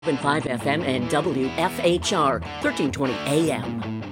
5 FM and WFHR, 1320 AM.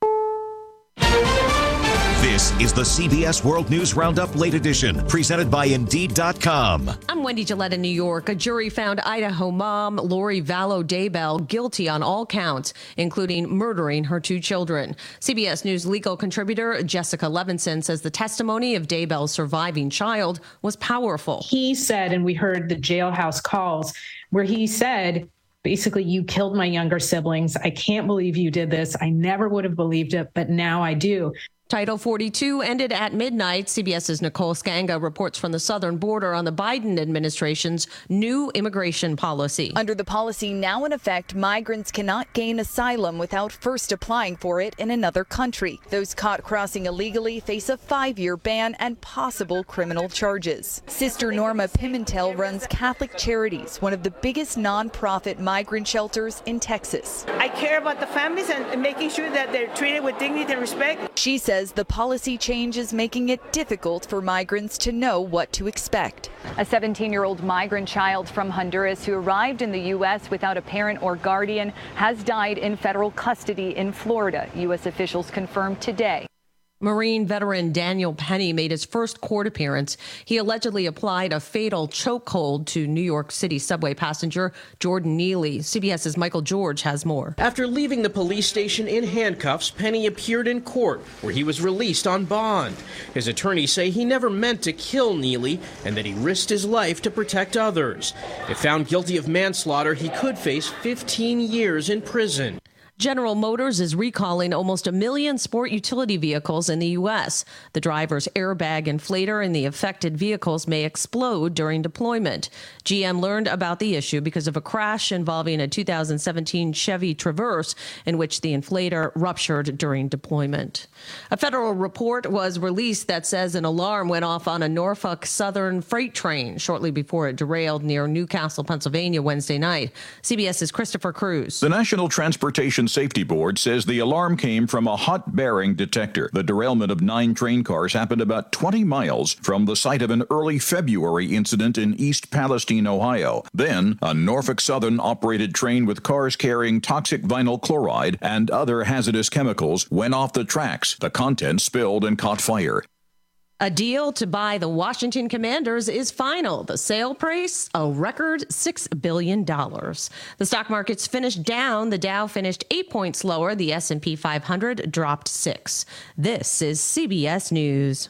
This is the CBS World News Roundup Late Edition, presented by Indeed.com. I'm Wendy Gillette in New York. A jury found Idaho mom Lori Vallow Daybell guilty on all counts, including murdering her 2 children. CBS News legal contributor Jessica Levinson says the testimony of Daybell's surviving child was powerful. He said, and we heard the jailhouse calls, where he said, basically, you killed my younger siblings. I can't believe you did this. I never would have believed it, but now I do. Title 42 ended at midnight. CBS's Nicole Skanga reports from the southern border on the Biden administration's new immigration policy. Under the policy now in effect, migrants cannot gain asylum without first applying for it in another country. Those caught crossing illegally face a 5-year ban and possible criminal charges. Sister Norma Pimentel runs Catholic Charities, one of the biggest nonprofit migrant shelters in Texas. I care about the families and making sure that they're treated with dignity and respect. She says the policy change is making it difficult for migrants to know what to expect. A 17-year-old migrant child from Honduras who arrived in the U.S. without a parent or guardian has died in federal custody in Florida, U.S. officials confirmed today. Marine veteran Daniel Penny made his first court appearance. He allegedly applied a fatal chokehold to New York City subway passenger Jordan Neely. CBS's Michael George has more. After leaving the police station in handcuffs, Penny appeared in court, where he was released on bond. His attorneys say he never meant to kill Neely and that he risked his life to protect others. If found guilty of manslaughter, he could face 15 years in prison. General Motors is recalling almost 1 million sport utility vehicles in the U.S. The driver's airbag inflator in the affected vehicles may explode during deployment. GM learned about the issue because of a crash involving a 2017 Chevy Traverse in which the inflator ruptured during deployment. A federal report was released that says an alarm went off on a Norfolk Southern freight train shortly before it derailed near Newcastle, Pennsylvania, Wednesday night. CBS's Christopher Cruz. The National Transportation Safety Board says the alarm came from a hot bearing detector. The derailment of 9 train cars happened about 20 miles from the site of an early February incident in East Palestine, Ohio. Then, a Norfolk Southern operated train with cars carrying toxic vinyl chloride and other hazardous chemicals went off the tracks. The contents spilled and caught fire. A deal to buy the Washington Commanders is final. The sale price, a record $6 billion. The stock markets finished down. The Dow finished 8 points lower. The S&P 500 dropped 6. This is CBS News.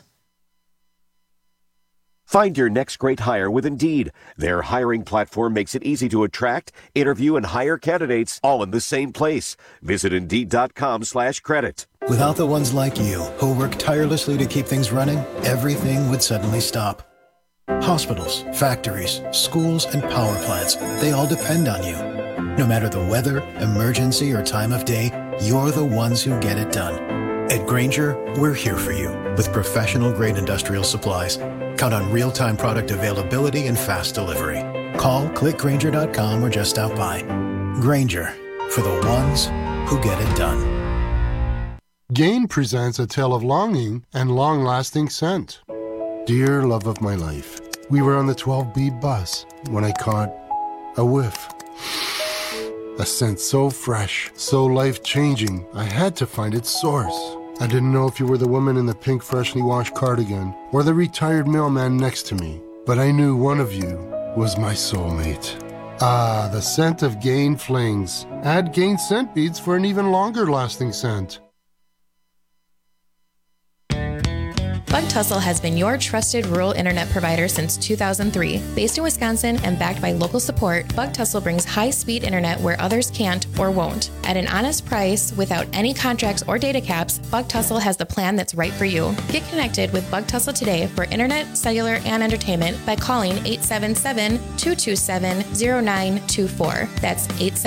Find your next great hire with Indeed. Their hiring platform makes it easy to attract, interview, and hire candidates all in the same place. Visit Indeed.com/credit. Without the ones like you, who work tirelessly to keep things running, everything would suddenly stop. Hospitals, factories, schools, and power plants, they all depend on you. No matter the weather, emergency, or time of day, you're the ones who get it done. At Grainger, we're here for you with professional-grade industrial supplies. Count on real-time product availability and fast delivery. Call, click Grainger.com, or just stop by. Grainger, for the ones who get it done. Gain presents a tale of longing and long-lasting scent. Dear love of my life, we were on the 12B bus when I caught a whiff. A scent so fresh, so life-changing, I had to find its source. I didn't know if you were the woman in the pink freshly washed cardigan or the retired mailman next to me, but I knew one of you was my soulmate. Ah, the scent of Gain Flings. Add Gain scent beads for an even longer-lasting scent. Bug Tussle has been your trusted rural internet provider since 2003. Based in Wisconsin and backed by local support, Bug Tussle brings high-speed internet where others can't or won't. At an honest price, without any contracts or data caps, Bug Tussle has the plan that's right for you. Get connected with Bug Tussle today for internet, cellular, and entertainment by calling 877-227-0924. That's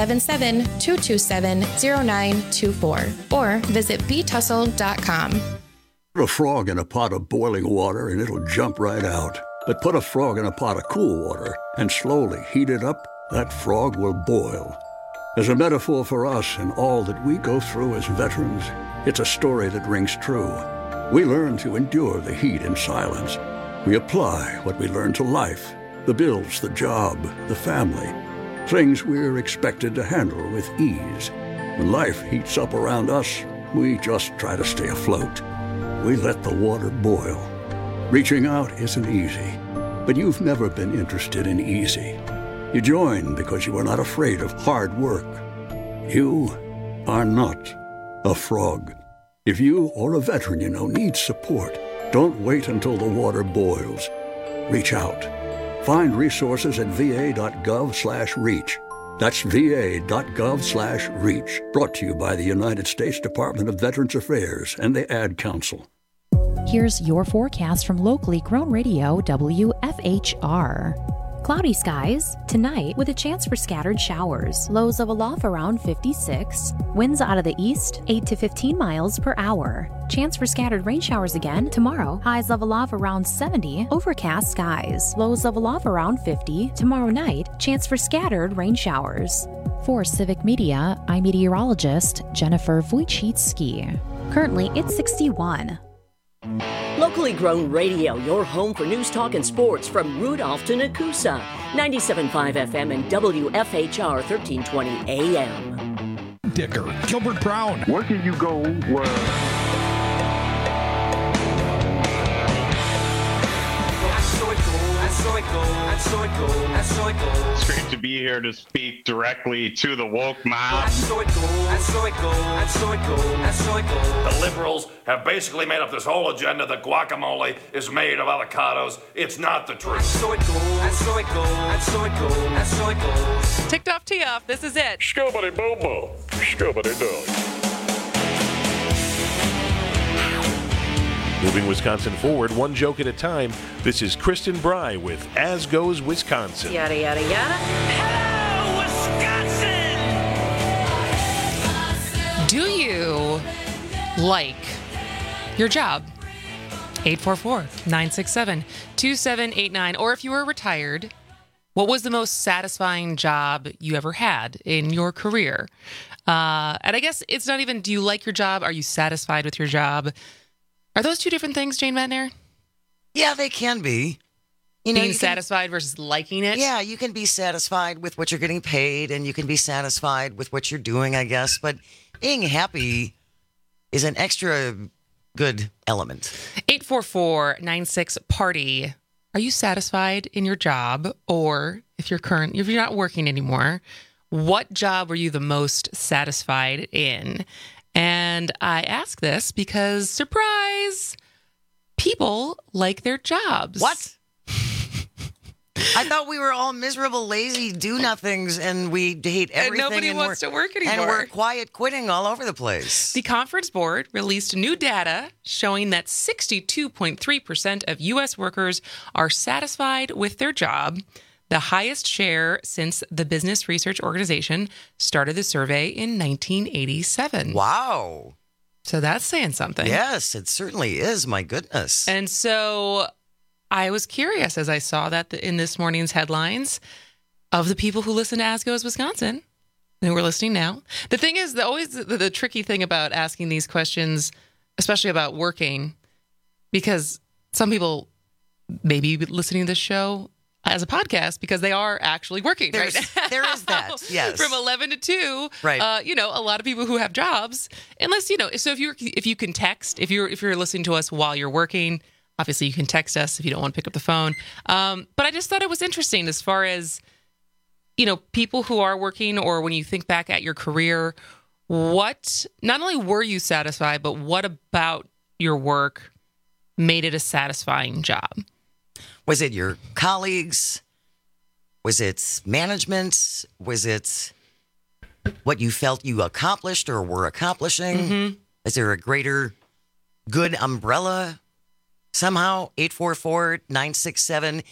877-227-0924. Or visit btussle.com. Put a frog in a pot of boiling water and it'll jump right out. But put a frog in a pot of cool water and slowly heat it up, that frog will boil. As a metaphor for us and all that we go through as veterans, it's a story that rings true. We learn to endure the heat in silence. We apply what we learn to life, the bills, the job, the family. Things we're expected to handle with ease. When life heats up around us, we just try to stay afloat. We let the water boil. Reaching out isn't easy, but you've never been interested in easy. You joined because you were not afraid of hard work. You are not a frog. If you or a veteran you know needs support, don't wait until the water boils. Reach out. Find resources at va.gov/reach. That's va.gov/reach. Brought to you by the United States Department of Veterans Affairs and the Ad Council. Here's your forecast from locally grown radio WFHR. Cloudy skies tonight with a chance for scattered showers. Lows of aloft around 56. Winds out of the east 8 to 15 miles per hour. Chance for scattered rain showers again tomorrow. Highs of aloft around 70. Overcast skies. Lows of aloft around 50. Tomorrow night, chance for scattered rain showers. For Civic Media, I'm meteorologist Jennifer Wojcicki. Currently, it's 61. Locally grown radio, your home for news, talk, and sports from Rudolph to Nakusa. 97.5 FM and WFHR 1320 AM. Dicker, Gilbert Brown. Where can you go where... It's great to be here to speak directly to the woke mob. The liberals have basically made up this whole agenda that guacamole is made of avocados. It's not the truth. Ticked off, tee off. This is it. Scobity bobo, scobity dog. Moving Wisconsin forward, one joke at a time. This is Kristen Bry with As Goes Wisconsin. Yada, yada, yada. Hello, Wisconsin! Do you like your job? 844-967-2789. Or if you were retired, what was the most satisfying job you ever had in your career? And I guess it's not even, do you like your job? Are you satisfied with your job? Are those two different things, Jane Metner? Yeah, they can be. Being satisfied versus liking it? Yeah, you can be satisfied with what you're getting paid, and you can be satisfied with what you're doing, I guess. But being happy is an extra good element. 844-96-PARTY. Are you satisfied in your job? Or if you're not working anymore, what job were you the most satisfied in? And I ask this because, surprise, people like their jobs. What? I thought we were all miserable, lazy do-nothings, and we hate everything. And nobody wants to work anymore. And we're quiet quitting all over the place. The Conference Board released new data showing that 62.3% of U.S. workers are satisfied with their job, the highest share since the Business Research Organization started the survey in 1987. Wow. So that's saying something. Yes, it certainly is. My goodness. And so I was curious as I saw that in this morning's headlines of the people who listen to As Goes Wisconsin, who are listening now. The thing is, always the tricky thing about asking these questions, especially about working, because some people may be listening to this show as a podcast because they are actually working right now. There is that, yes. From 11 to 2, right. A lot of people who have jobs, unless, so if you can text, if you're listening to us while you're working, obviously you can text us if you don't want to pick up the phone. But I just thought it was interesting as far as, people who are working, or when you think back at your career, what, not only were you satisfied, but what about your work made it a satisfying job? Was it your colleagues? Was it management? Was it what you felt you accomplished or were accomplishing? Mm-hmm. Is there a greater good umbrella somehow? 844-967-2789,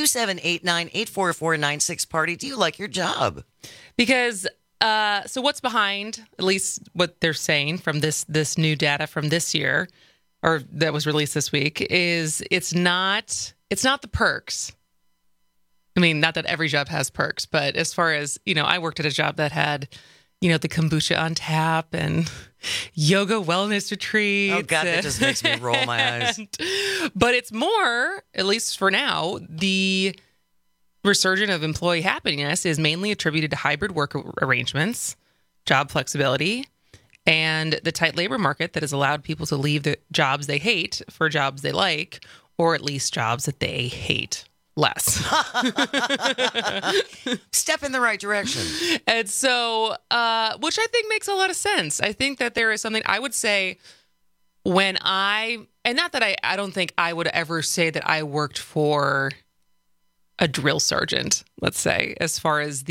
844-96-PARTY. Do you like your job? Because, so what's behind, at least what they're saying from this new data from this year, or that was released this week, is it's not the perks. I mean, not that every job has perks, but as far as, I worked at a job that had, the kombucha on tap and yoga wellness retreats. Oh, God, that just makes me roll my eyes. But it's more, at least for now, the resurgence of employee happiness is mainly attributed to hybrid work arrangements, job flexibility, and the tight labor market that has allowed people to leave the jobs they hate for jobs they like, or at least jobs that they hate less. Step in the right direction. And so, which I think makes a lot of sense. I think that there is something I would say when and not that I don't think I would ever say that I worked for a drill sergeant, let's say, as far as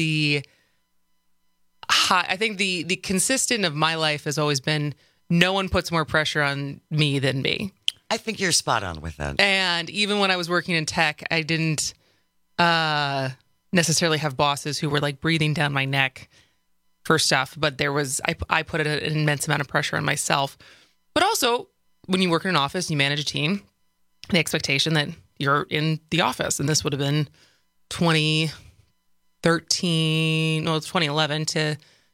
I think the consistent of my life has always been no one puts more pressure on me than me. I think you're spot on with that. And even when I was working in tech, I didn't necessarily have bosses who were like breathing down my neck for stuff, but I put an immense amount of pressure on myself. But also, when you work in an office, you manage a team, the expectation that you're in the office, and this would have been 2011 to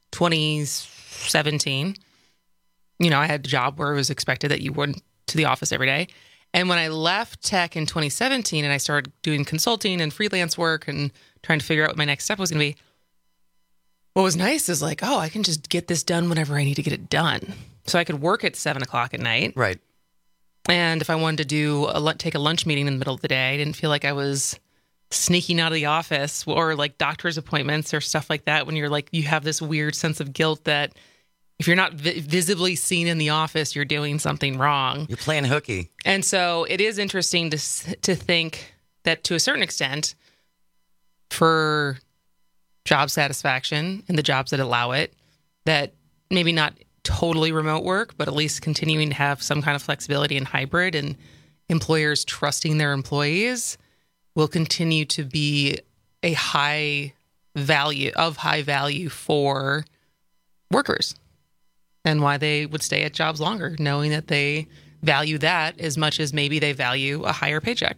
2017. You know, I had a job where it was expected that you went to the office every day. And when I left tech in 2017 and I started doing consulting and freelance work and trying to figure out what my next step was going to be, what was nice is like, I can just get this done whenever I need to get it done. So I could work at 7:00 at night. Right. And if I wanted to take a lunch meeting in the middle of the day, I didn't feel like I was sneaking out of the office, or like doctor's appointments or stuff like that, when you're like, you have this weird sense of guilt that if you're not visibly seen in the office, you're doing something wrong. You're playing hooky. And so it is interesting to think that to a certain extent, for job satisfaction and the jobs that allow it, that maybe not totally remote work, but at least continuing to have some kind of flexibility and hybrid, and employers trusting their employees will continue to be a high value for workers, and why they would stay at jobs longer, knowing that they value that as much as maybe they value a higher paycheck.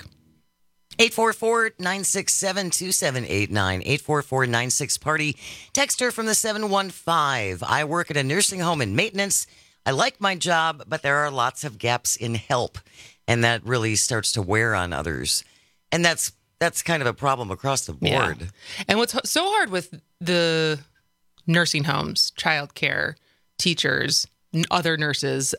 844-967-2789, 844-96-PARTY. Texter from the 715. I work at a nursing home in maintenance. I like my job, but there are lots of gaps in help, and that really starts to wear on others. And that's kind of a problem across the board. Yeah. And what's so hard with the nursing homes, childcare, teachers, other nurses,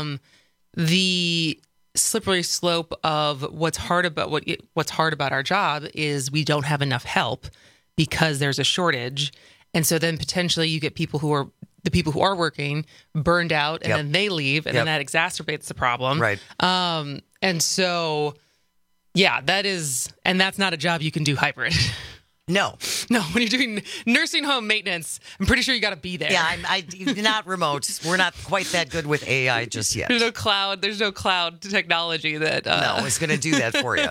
the slippery slope of what's hard about our job is we don't have enough help because there's a shortage. And so then potentially you get people who are working burned out, and then they leave, and then that exacerbates the problem. Right. And so, yeah, that's not a job you can do hybrid. No, when you're doing nursing home maintenance, I'm pretty sure you got to be there. Yeah, I'm not remote. We're not quite that good with AI just yet. There's no cloud technology that no, it's going to do that for you.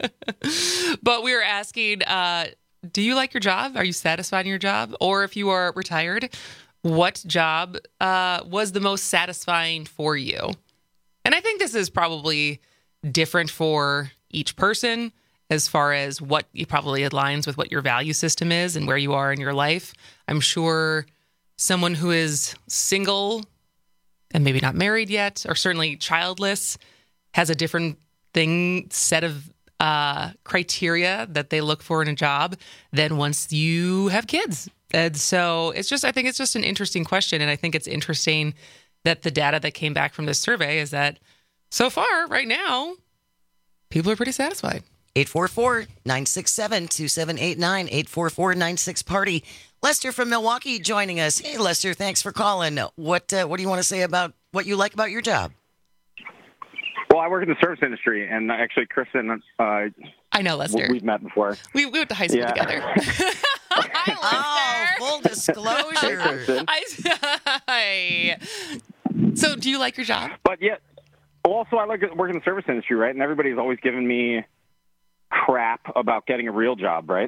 But we were asking, do you like your job? Are you satisfied in your job? Or if you are retired, what job was the most satisfying for you? And I think this is probably different for each person, as far as what probably aligns with what your value system is and where you are in your life. I'm sure someone who is single and maybe not married yet, or certainly childless, has a different set of criteria that they look for in a job than once you have kids. And so I think it's just an interesting question. And I think it's interesting that the data that came back from this survey is that so far, right now, people are pretty satisfied. 844-967-2789, 844-96-PARTY. Lester from Milwaukee joining us. Hey, Lester, thanks for calling. What do you want to say about what you like about your job? Well, I work in the service industry, and actually, Kristen, I know Lester. We've met before. We went to high school together. Hi, Lester. Full disclosure. Hey, So, do you like your job? But yeah, also I like working in the service industry, right? And everybody's always giving me crap about getting a real job, right?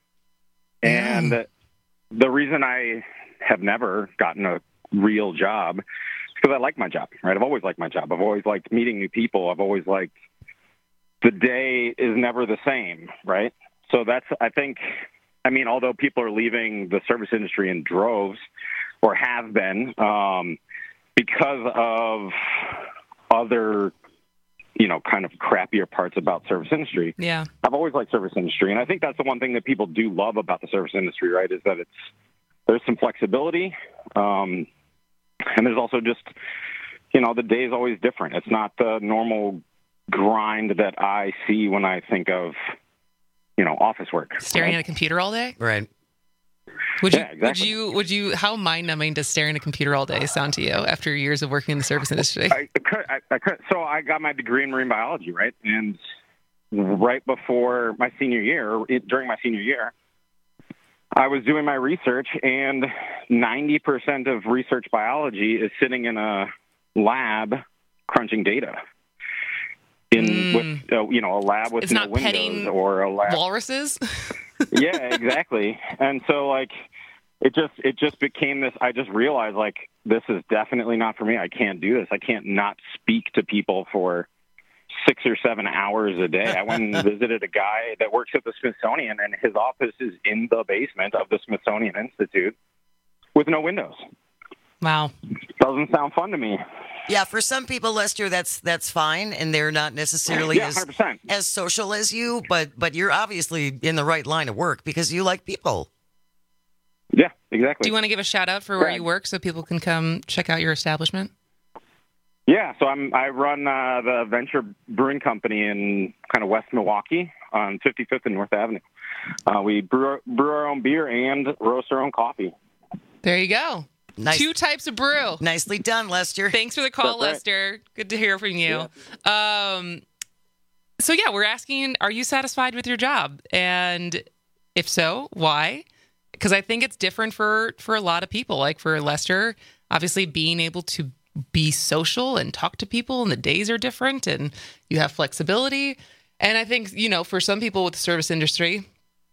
And the reason I have never gotten a real job is because I like my job, right? I've always liked my job. I've always liked meeting new people. I've always liked the day is never the same, right? So although people are leaving the service industry in droves, or have been, because of other kind of crappier parts about service industry. Yeah. I've always liked service industry. And I think that's the one thing that people do love about the service industry, right, is that there's some flexibility. And there's also just, the day is always different. It's not the normal grind that I see when I think of, office work. Staring at a computer all day? Right. Would you, how mind-numbing does staring at a computer all day sound to you after years of working in the service industry? I could. So I got my degree in marine biology, right? And right before my senior year, during my senior year, I was doing my research, and 90% of research biology is sitting in a lab crunching data. With a lab with no windows or a lab. Walruses? Yeah, exactly. And so it just became this. I just realized this is definitely not for me. I can't do this. I can't not speak to people for 6 or 7 hours a day. I went and visited a guy that works at the Smithsonian, and his office is in the basement of the Smithsonian Institute with no windows. Wow. Doesn't sound fun to me. Yeah, for some people, Lester, that's fine, and they're not necessarily as social as you, but you're obviously in the right line of work because you like people. Yeah, exactly. Do you want to give a shout out for where you work so people can come check out your establishment? Yeah, so I run the Venture Brewing Company in kind of West Milwaukee on 55th and North Avenue. We brew our own beer and roast our own coffee. There you go. Nice. 2 types of brew. Nicely done, Lester. Thanks for the call, Lester. Good to hear from you. Yeah. So we're asking, are you satisfied with your job? And if so, why? Because I think it's different for a lot of people. Like for Lester, obviously being able to be social and talk to people, and the days are different, and you have flexibility. And I think, for some people with the service industry,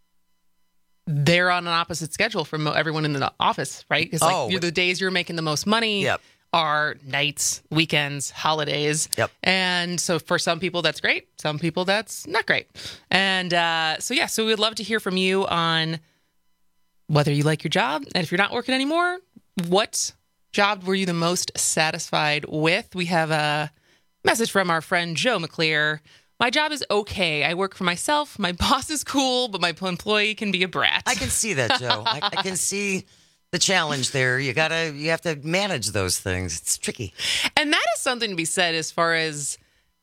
they're on an opposite schedule from everyone in the office, right? It's the days you're making the most money are nights, weekends, holidays. Yep. And so for some people, that's great. Some people, that's not great. And so we'd love to hear from you on whether you like your job. And if you're not working anymore, what job were you the most satisfied with? We have a message from our friend Joe McClear. My job is okay. I work for myself. My boss is cool, but my employee can be a brat. I can see that, Joe. I can see the challenge there. You have to manage those things. It's tricky. And that is something to be said as far as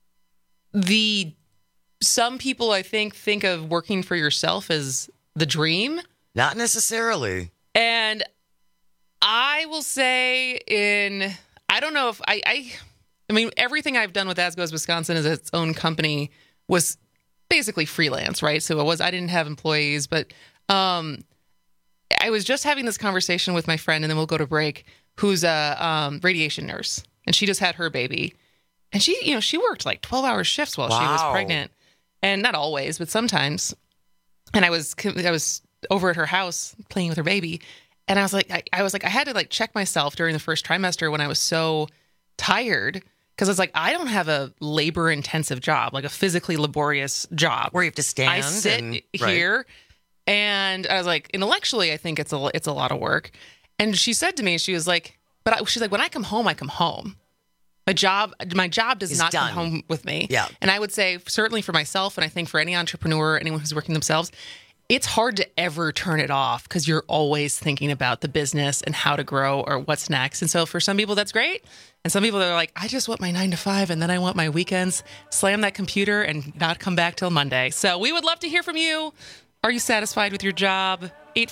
some people, I think of working for yourself as the dream. Not necessarily. And I will say I don't know if I mean, everything I've done with As Goes Wisconsin as its own company was basically freelance, right? So I didn't have employees, but I was just having this conversation with my friend, and then we'll go to break, who's a radiation nurse, and she just had her baby. And she worked 12-hour shifts while she was pregnant. And not always, but sometimes. And I was over at her house playing with her baby. And I was like, I had to check myself during the first trimester when I was so tired. Because it's I don't have a labor-intensive job, a physically laborious job. Where you have to stand. I sit here, and I was intellectually, I think it's a lot of work. And she said to me, she was she's like, when I come home, I come home. My job does not come home with me. Yeah. And I would say, certainly for myself, and I think for any entrepreneur, anyone who's working themselves, it's hard to ever turn it off because you're always thinking about the business and how to grow or what's next. And so for some people, that's great. And some people are like, I just want my 9 to 5 and then I want my weekends, slam that computer and not come back till Monday. So we would love to hear from you. Are you satisfied with your job?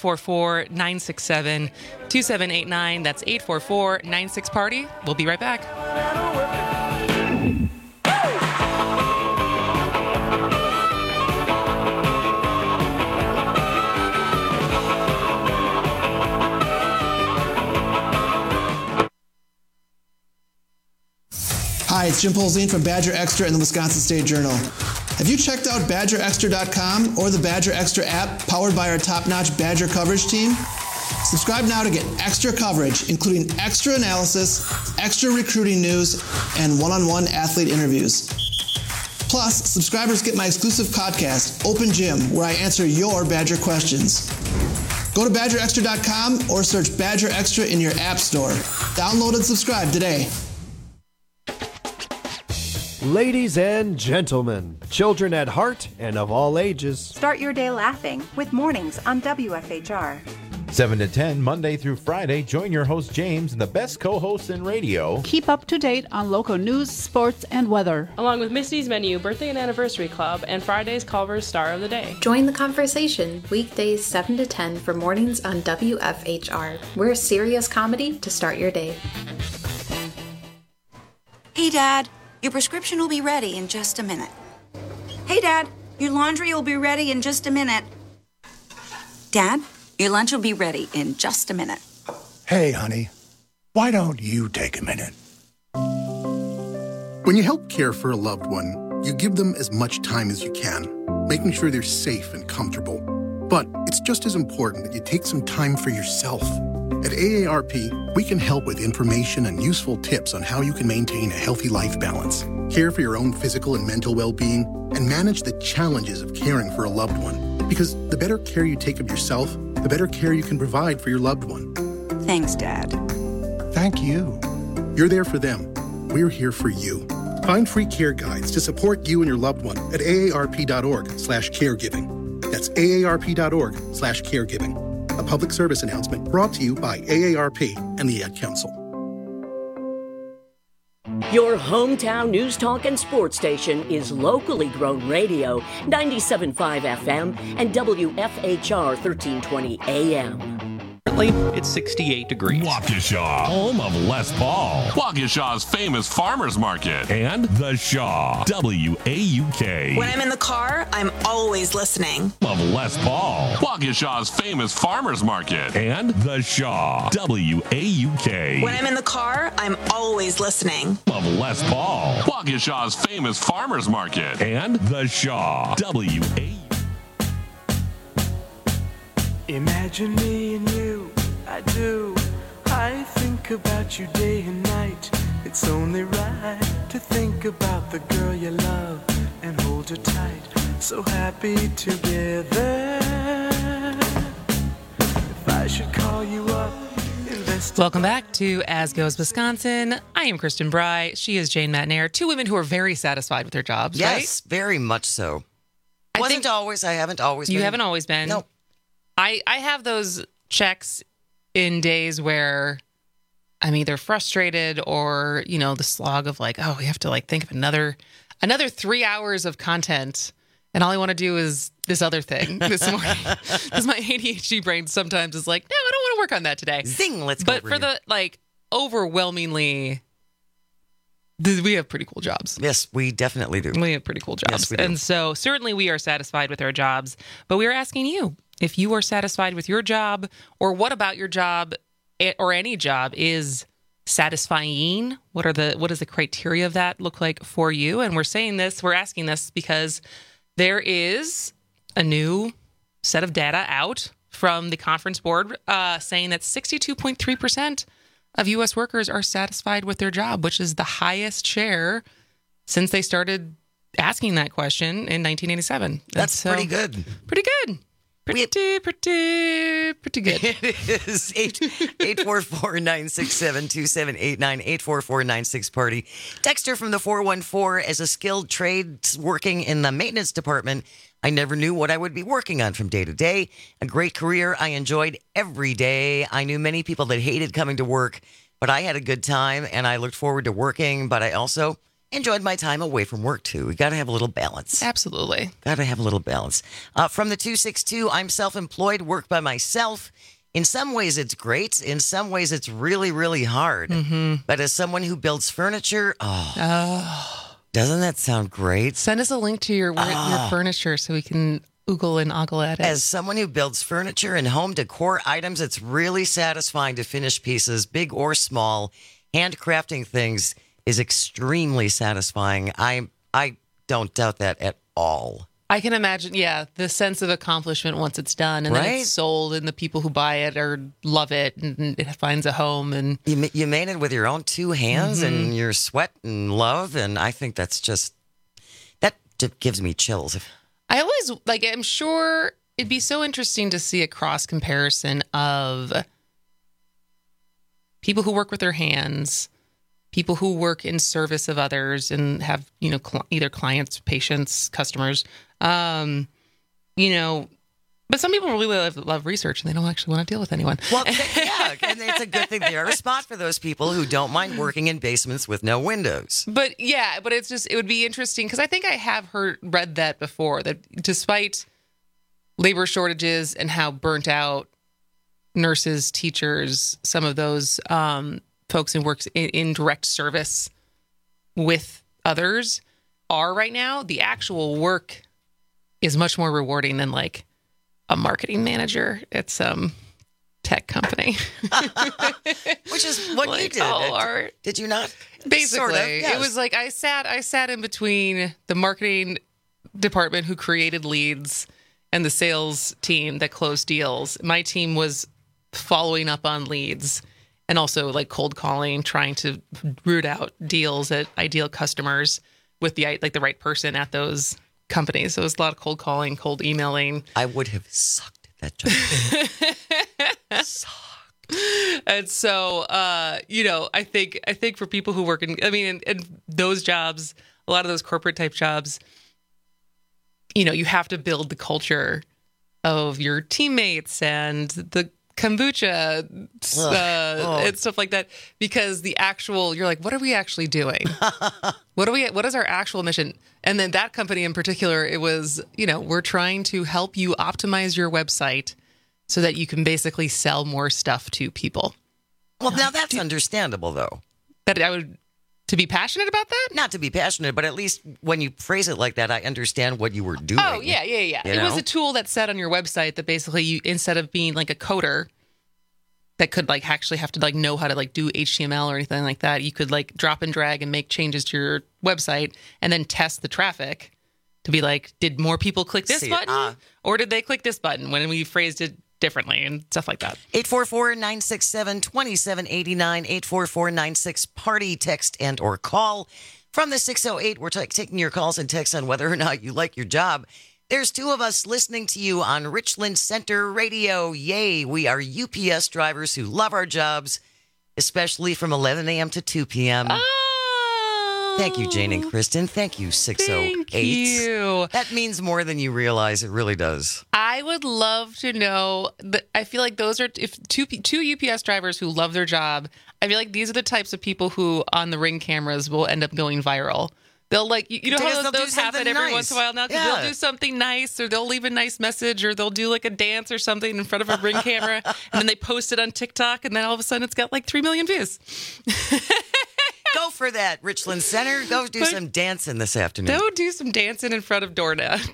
844-967-2789. That's 844-96-PARTY. We'll be right back. Hi, it's Jim Polzine from Badger Extra and the Wisconsin State Journal. Have you checked out BadgerExtra.com or the Badger Extra app powered by our top-notch Badger coverage team? Subscribe now to get extra coverage, including extra analysis, extra recruiting news, and one-on-one athlete interviews. Plus, subscribers get my exclusive podcast, Open Gym, where I answer your Badger questions. Go to BadgerExtra.com or search Badger Extra in your app store. Download and subscribe today. Ladies and gentlemen, children at heart and of all ages. Start your day laughing with Mornings on WFHR. 7 to 10, Monday through Friday. Join your host, James, and the best co-hosts in radio. Keep up to date on local news, sports, and weather. Along with Misty's Menu, Birthday and Anniversary Club, and Friday's Culver's Star of the Day. Join the conversation weekdays 7 to 10 for Mornings on WFHR. We're serious comedy to start your day. Hey, Dad, your prescription will be ready in just a minute. Hey, Dad, your laundry will be ready in just a minute. Dad, your lunch will be ready in just a minute. Hey, honey, why don't you take a minute? When you help care for a loved one, you give them as much time as you can, making sure they're safe and comfortable. But it's just as important that you take some time for yourself. At AARP, we can help with information and useful tips on how you can maintain a healthy life balance, care for your own physical and mental well-being, and manage the challenges of caring for a loved one. Because the better care you take of yourself, the better care you can provide for your loved one. Thanks, Dad. Thank you. You're there for them. We're here for you. Find free care guides to support you and your loved one at aarp.org/caregiving. That's aarp.org/caregiving. A public service announcement brought to you by AARP and the Ad Council. Your hometown news, talk, and sports station is locally grown radio, 97.5 FM and WFHR 1320 AM. It's 68 degrees. Waukesha, home of Les Paul. Waukesha's famous farmers market. And The Shaw, WAUK. When I'm in the car, I'm always listening. Of Les Paul. Waukesha's famous farmers market. And The Shaw, WAUK. When I'm in the car, I'm always listening. Of Les Paul. Waukesha's famous farmers market. And The Shaw, WAUK. Imagine me and you, I do. I think about you day and night. It's only right to think about the girl you love and hold her tight. So happy together. If I should call you up, Welcome back to As Goes Wisconsin. I am Kristen Bry. She is Jane Matnair. Two women who are very satisfied with their jobs, right? Yes, very much so. I haven't always been. You haven't always been? No. I have those checks in days where I'm either frustrated or, the slog of like, oh, we have to think of another 3 hours of content. And all I want to do is this other thing this morning. Because my ADHD brain sometimes is like, no, I don't want to work on that today. Zing, let's go. But for the overwhelmingly, we have pretty cool jobs. Yes, we definitely do. We have pretty cool jobs. Yes, we do. And so certainly we are satisfied with our jobs. But we are asking you if you are satisfied with your job, or what about your job or any job is satisfying? What does the criteria of that look like for you? And we're asking this because there is a new set of data out from the Conference Board saying that 62.3% of U.S. workers are satisfied with their job, which is the highest share since they started asking that question in 1987. That's pretty good. Pretty good. Pretty good. It is 844-967-2789, 844-96-PARTY. Dexter from the 414, as a skilled trade working in the maintenance department, I never knew what I would be working on from day to day. A great career I enjoyed every day. I knew many people that hated coming to work, but I had a good time and I looked forward to working, but I also enjoyed my time away from work, too. We got to have a little balance. Absolutely. Got to have a little balance. From the 262, I'm self-employed, work by myself. In some ways, it's great. In some ways, it's really, really hard. Mm-hmm. But as someone who builds furniture, doesn't that sound great? Send us a link to your furniture so we can oogle and ogle at it. As someone who builds furniture and home decor items, it's really satisfying to finish pieces, big or small. Handcrafting things is extremely satisfying. I don't doubt that at all. I can imagine, the sense of accomplishment once it's done and then it's sold and the people who buy it love it and it finds a home. And you made it with your own two hands and your sweat and love, and I think that just gives me chills. I always, I'm sure it'd be so interesting to see a cross comparison of people who work with their hands, people who work in service of others and have, either clients, patients, customers, but some people really love research and they don't actually want to deal with anyone. Well, yeah, and it's a good thing there are a spot for those people who don't mind working in basements with no windows. But it would be interesting because I think I have read that before, that despite labor shortages and how burnt out nurses, teachers, some of those folks who work in direct service with others are right now, the actual work is much more rewarding than like a marketing manager at some tech company. Which is what you did. Did you not? Basically, sort of, yes. It was like I sat in between the marketing department who created leads and the sales team that closed deals. My team was following up on leads and also like cold calling, trying to root out deals at ideal customers with the right person at those companies. So it was a lot of cold calling, cold emailing. I would have sucked at that job. Sucked. And so, I think for people who work in those jobs, a lot of those corporate type jobs, you have to build the culture of your teammates and the kombucha and stuff like that, because you're like, what are we actually doing? What is our actual mission? And then that company in particular, it was, we're trying to help you optimize your website so that you can basically sell more stuff to people. Well, now that's understandable though. But to be passionate about that? Not to be passionate, but at least when you phrase it like that, I understand what you were doing. Oh, yeah. It was a tool that said on your website that basically you, instead of being like a coder that could like actually have to like know how to like do HTML or anything like that, you could like drop and drag and make changes to your website and then test the traffic to be like, did more people click this button or did they click this button when we phrased it differently and stuff like that. 844-967-2789, 844-96-PARTY, text and or call. From the 608, we're taking your calls and texts on whether or not you like your job. There's two of us listening to you on Richland Center Radio. Yay, we are UPS drivers who love our jobs, especially from 11 a.m. to 2 p.m. Thank you, Jane and Kristen. Thank you, 608. Thank you. That means more than you realize. It really does. I would love to know. I feel like those are two UPS drivers who love their job. I feel like these are the types of people who on the Ring cameras will end up going viral. They'll like, how those happen every once in a while now? Because they'll do something nice, or they'll leave a nice message, or they'll do like a dance or something in front of a Ring camera, and then they post it on TikTok, and then all of a sudden it's got like 3 million views. Go for that, Richland Center. Go do some dancing this afternoon. Go do some dancing in front of doorknobs.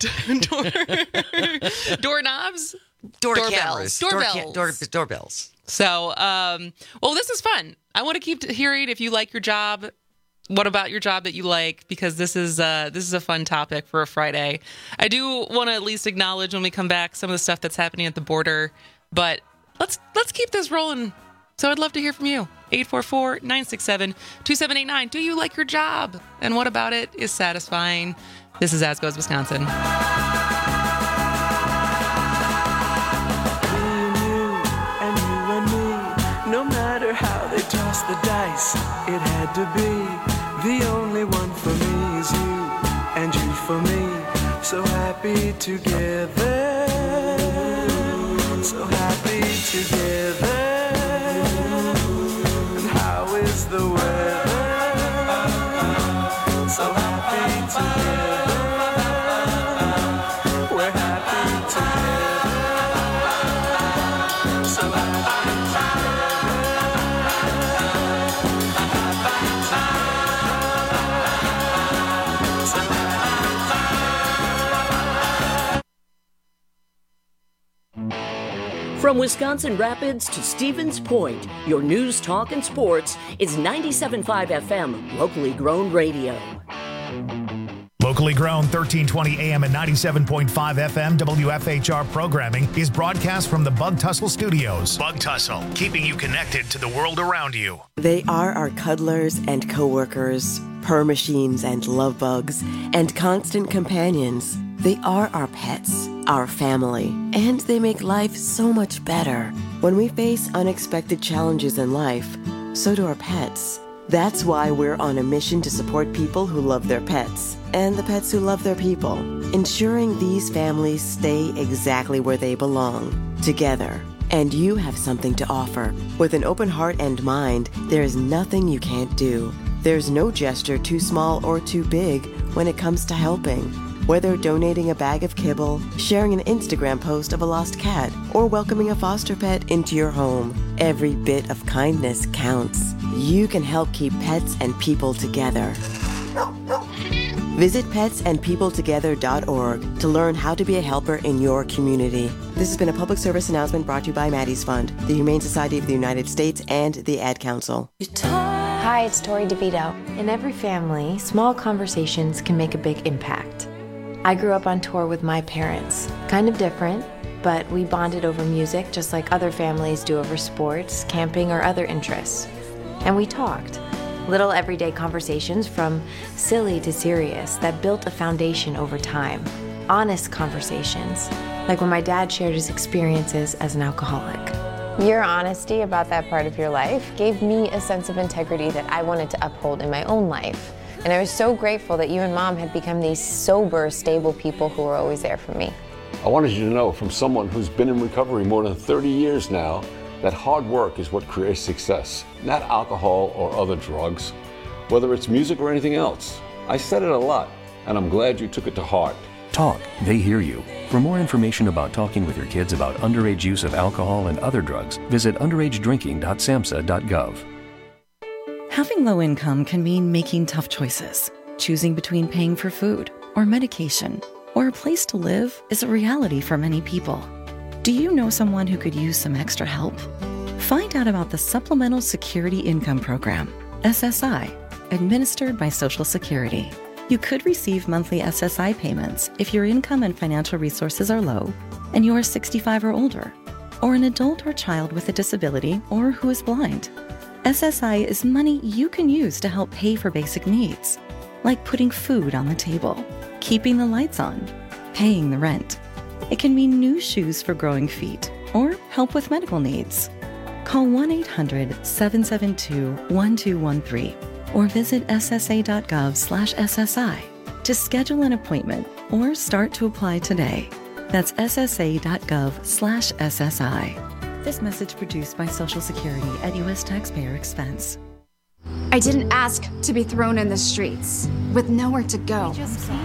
Doorbells. So, this is fun. I want to keep hearing if you like your job. What about your job that you like? Because this is a fun topic for a Friday. I do want to at least acknowledge when we come back some of the stuff that's happening at the border. But let's keep this rolling. So I'd love to hear from you. 844-967-2789. Do you like your job? And what about it is satisfying? This is As Goes Wisconsin. No matter how they toss the dice, it had to be. The only one for me is you, and you for me. So happy together, so happy together. And how is the weather? So happy together. We're happy together. So happy From Wisconsin Rapids to Stevens Point, your news, talk, and sports is 97.5 FM, locally grown radio. Locally grown 1320 AM and 97.5 FM WFHR programming is broadcast from the Bug Tussle Studios. Bug Tussle, keeping you connected to the world around you. They are our cuddlers and coworkers, purr machines and love bugs, and constant companions. They are our pets, our family, and they make life so much better. When we face unexpected challenges in life, so do our pets. That's why we're on a mission to support people who love their pets and the pets who love their people, ensuring these families stay exactly where they belong, together. And you have something to offer. With an open heart and mind, there is nothing you can't do. There's no gesture too small or too big when it comes to helping. Whether donating a bag of kibble, sharing an Instagram post of a lost cat, or welcoming a foster pet into your home, every bit of kindness counts. You can help keep pets and people together. Visit petsandpeopletogether.org to learn how to be a helper in your community. This has been a public service announcement brought to you by Maddie's Fund, the Humane Society of the United States, and the Ad Council. Hi, it's Tori DeVito. In every family, small conversations can make a big impact. I grew up on tour with my parents. Kind of different, but we bonded over music just like other families do over sports, camping, or other interests. And we talked. Little everyday conversations from silly to serious that built a foundation over time. Honest conversations, like when my dad shared his experiences as an alcoholic. Your honesty about that part of your life gave me a sense of integrity that I wanted to uphold in my own life. And I was so grateful that you and Mom had become these sober, stable people who were always there for me. I wanted you to know from someone who's been in recovery more than 30 years now that hard work is what creates success, not alcohol or other drugs, whether it's music or anything else. I said it a lot, and I'm glad you took it to heart. Talk, they hear you. For more information about talking with your kids about underage use of alcohol and other drugs, visit underagedrinking.samhsa.gov. Having low income can mean making tough choices. Choosing between paying for food or medication or a place to live is a reality for many people. Do you know someone who could use some extra help? Find out about the Supplemental Security Income Program, SSI, administered by Social Security. You could receive monthly SSI payments if your income and financial resources are low and you are 65 or older, or an adult or child with a disability or who is blind. SSI is money you can use to help pay for basic needs, like putting food on the table, keeping the lights on, paying the rent. It can mean new shoes for growing feet or help with medical needs. Call 1-800-772-1213 or visit ssa.gov/SSI to schedule an appointment or start to apply today. That's ssa.gov/SSI. This message produced by Social Security at U.S. taxpayer expense. I didn't ask to be thrown in the streets with nowhere to go.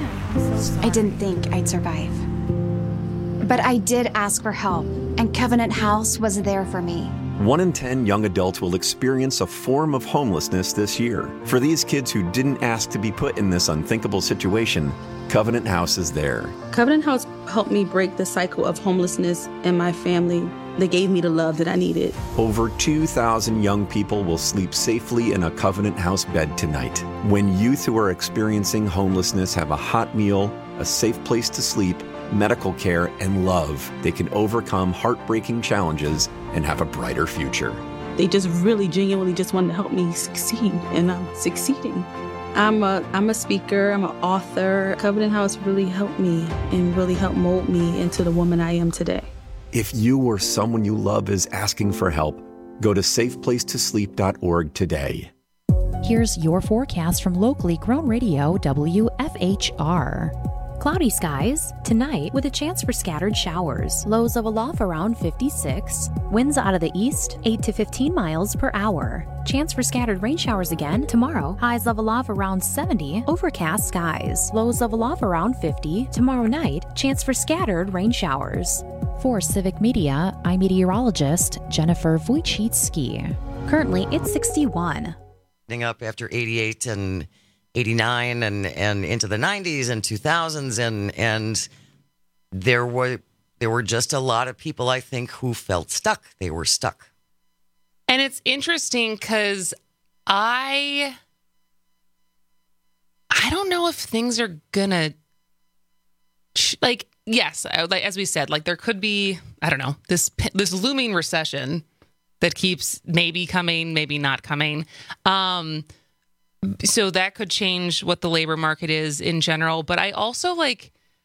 I didn't think I'd survive. But I did ask for help, and Covenant House was there for me. 1 in 10 young adults will experience a form of homelessness this year. For these kids who didn't ask to be put in this unthinkable situation, Covenant House is there. Covenant House helped me break the cycle of homelessness in my family. They gave me the love that I needed. Over 2,000 young people will sleep safely in a Covenant House bed tonight. When youth who are experiencing homelessness have a hot meal, a safe place to sleep, medical care, and love, they can overcome heartbreaking challenges and have a brighter future. They just really genuinely just wanted to help me succeed, and I'm succeeding. I'm a speaker, I'm an author. Covenant House really helped me and really helped mold me into the woman I am today. If you or someone you love is asking for help, go to safeplacetosleep.org today. Here's your forecast from locally grown radio WFHR. Cloudy skies tonight with a chance for scattered showers. Lows level off around 56. Winds out of the east 8 to 15 miles per hour. Chance for scattered rain showers again tomorrow. Highs level off around 70. Overcast skies. Lows level off around 50. Tomorrow night, chance for scattered rain showers. For Civic Media, I'm meteorologist Jennifer Wojcicki. Currently, it's 61. Up after 88 and 89 and into the 90s and 2000s, and there were just a lot of people, I think, who felt stuck. They were stuck. And it's interesting because I don't know if things are gonna yes, as we said, there could be, I don't know, this looming recession that keeps maybe coming, maybe not coming. So that could change what the labor market is in general. But I also we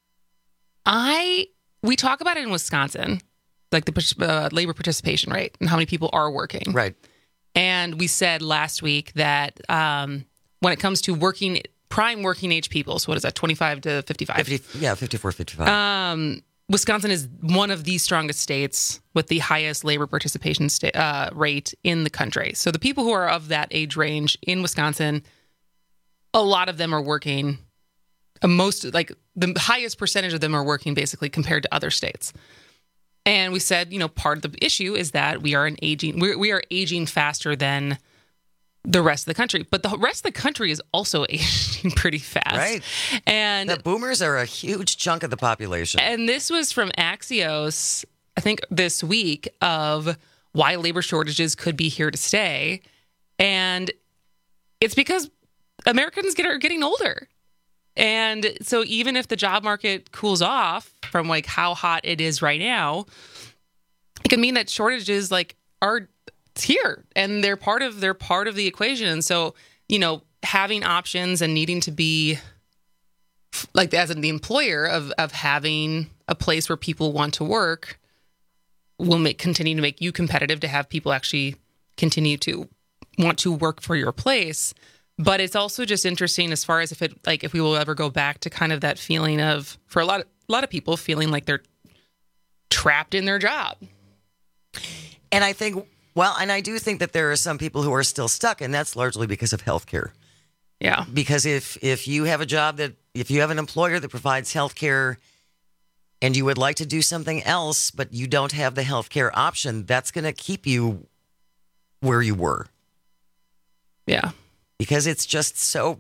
talk about it in Wisconsin, like the labor participation rate and how many people are working. Right. And we said last week that when it comes to prime working age people, so what is that, 25 to 55? 54, 55. Wisconsin is one of the strongest states with the highest labor participation rate in the country. So the people who are of that age range in Wisconsin, a lot of them are working. The highest percentage of them are working basically compared to other states. And we said, part of the issue is that we are aging faster than the rest of the country. But the rest of the country is also aging pretty fast. Right. And the boomers are a huge chunk of the population. And this was from Axios, I think this week, of why labor shortages could be here to stay. And it's because Americans are getting older. And so even if the job market cools off from how hot it is right now, it can mean that shortages are here and they're part of the equation. And so, having options and needing to be as the employer of having a place where people want to work will continue to make you competitive to have people actually continue to want to work for your place. But it's also just interesting as far as if we will ever go back to kind of that feeling of, for a lot of people, feeling like they're trapped in their job. And I do think that there are some people who are still stuck, and that's largely because of healthcare. Yeah. Because if you have if you have an employer that provides healthcare and you would like to do something else, but you don't have the healthcare option, that's going to keep you where you were. Yeah. Because it's just so,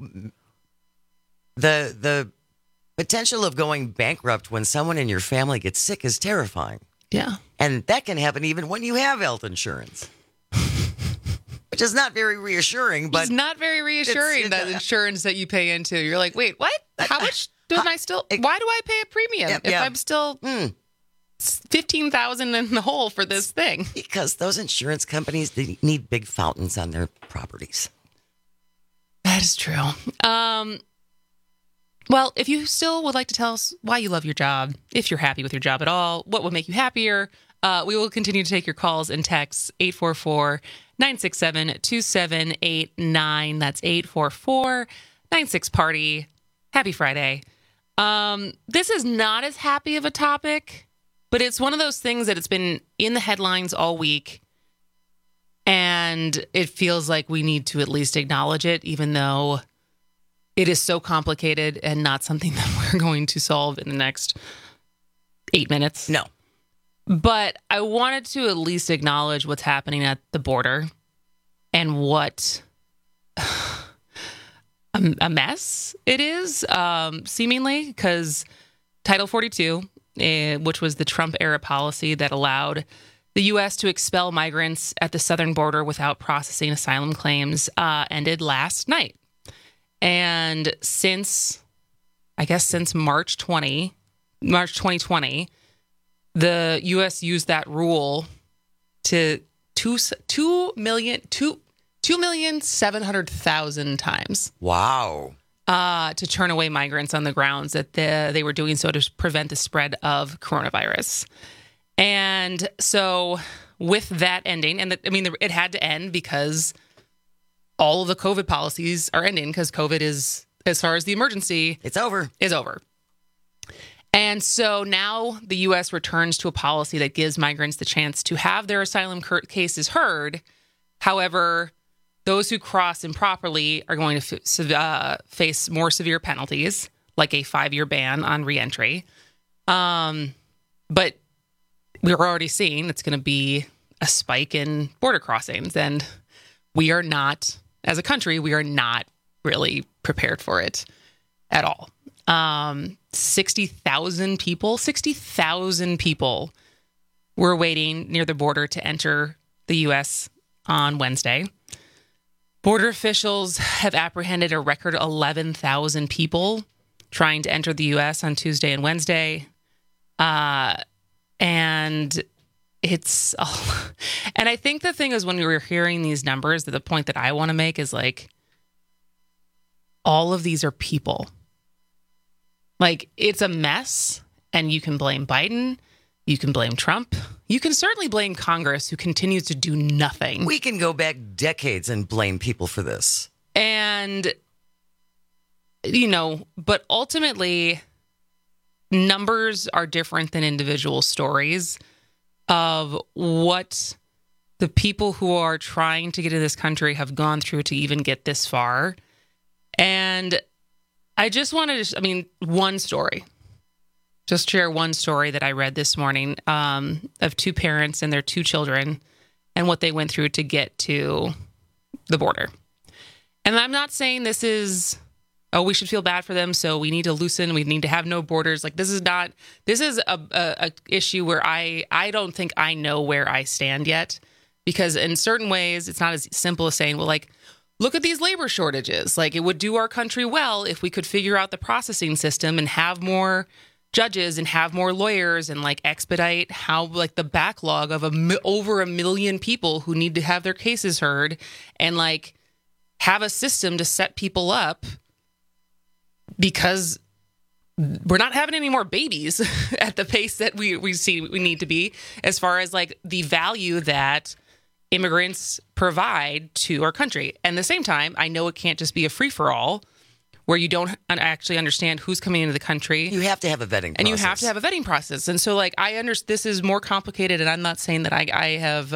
the potential of going bankrupt when someone in your family gets sick is terrifying. Yeah. And that can happen even when you have health insurance. Which is not very reassuring. But it's not very reassuring, that insurance that you pay into. You're like, wait, what? How much why do I pay a premium if I'm still 15,000 in the hole for this thing? Because those insurance companies, they need big fountains on their properties. That is true. Well, if you still would like to tell us why you love your job, if you're happy with your job at all, what would make you happier, we will continue to take your calls and texts. 844-967-2789. That's 844-96-PARTY. Happy Friday. This is not as happy of a topic, but it's one of those things that it's been in the headlines all week. And it feels like we need to at least acknowledge it, even though it is so complicated and not something that we're going to solve in the next 8 minutes. No. But I wanted to at least acknowledge what's happening at the border and what a mess it is, seemingly, because Title 42, which was the Trump-era policy that allowed the U.S. to expel migrants at the southern border without processing asylum claims, ended last night. And since March 2020, the U.S. used that rule to 2,700,000 times. Wow. To turn away migrants on the grounds that they were doing so to prevent the spread of coronavirus. And so with that ending, and it had to end because all of the COVID policies are ending because COVID is, as far as the emergency, it's over. Is over. And so now the U.S. returns to a policy that gives migrants the chance to have their asylum cases heard. However, those who cross improperly are going to face more severe penalties, like a 5-year ban on reentry. But we're already seeing it's going to be a spike in border crossings, and we are not, as a country, we are not really prepared for it at all. 60,000 people were waiting near the border to enter the U.S. on Wednesday. Border officials have apprehended a record 11,000 people trying to enter the U.S. on Tuesday and Wednesday. And it's, and I think the thing is, when we were hearing these numbers, the point that I want to make is all of these are people. It's a mess, and you can blame Biden. You can blame Trump. You can certainly blame Congress, who continues to do nothing. We can go back decades and blame people for this. And, but ultimately, numbers are different than individual stories of what the people who are trying to get to this country have gone through to even get this far. And I just wanted to, one story. Just share one story that I read this morning of two parents and their two children and what they went through to get to the border. And I'm not saying this is, we should feel bad for them, so we need to loosen, we need to have no borders. Like, this is a issue where I don't think I know where I stand yet, because in certain ways, it's not as simple as saying, well, like, look at these labor shortages. Like, it would do our country well if we could figure out the processing system and have more judges and have more lawyers and like expedite how like the backlog of over 1 million people who need to have their cases heard, and like have a system to set people up, because we're not having any more babies at the pace that we see we need to be, as far as like the value that immigrants provide to our country. And at the same time, I know it can't just be a free-for-all where you don't actually understand who's coming into the country. You have to have a vetting process. And you have to have a vetting process. And so, like, I understand this is more complicated, and I'm not saying that I have,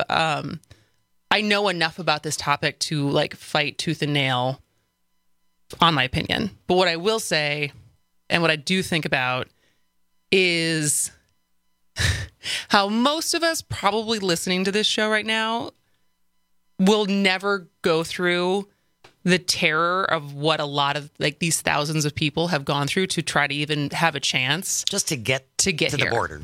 I know enough about this topic to, like, fight tooth and nail on my opinion. But what I will say, and what I do think about, is how most of us probably listening to this show right now will never go through the terror of what a lot of like these thousands of people have gone through to try to even have a chance just to get to here. The border.